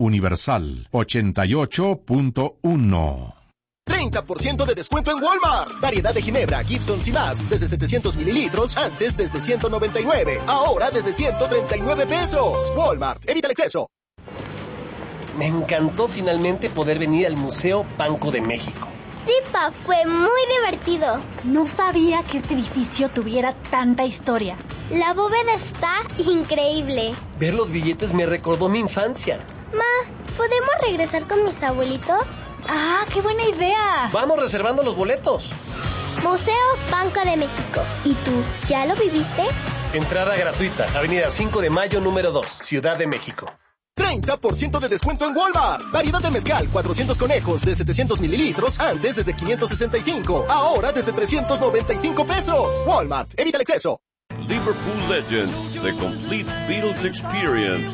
Universal 88.1. 30% de descuento en Walmart. Variedad de Ginebra, Gibsons y más. Desde 700 mililitros, antes desde 199. Ahora desde 139 pesos. Walmart, evita el exceso. Me encantó finalmente poder venir al Museo Banco de México. Sí, Pa, fue muy divertido. No sabía que este edificio tuviera tanta historia. La bóveda está increíble. Ver los billetes me recordó mi infancia. Ma, ¿podemos regresar con mis abuelitos? ¡Ah, qué buena idea! Vamos reservando los boletos. Museo Banco de México. ¿Y tú, ya lo viviste? Entrada gratuita, Avenida 5 de Mayo, número 2, Ciudad de México. 30% de descuento en Walmart. Variedad de mezcal, 400 conejos de 700 mililitros, antes desde 565. Ahora desde 395 pesos. Walmart, evita el exceso. Liverpool Legends, the complete Beatles experience.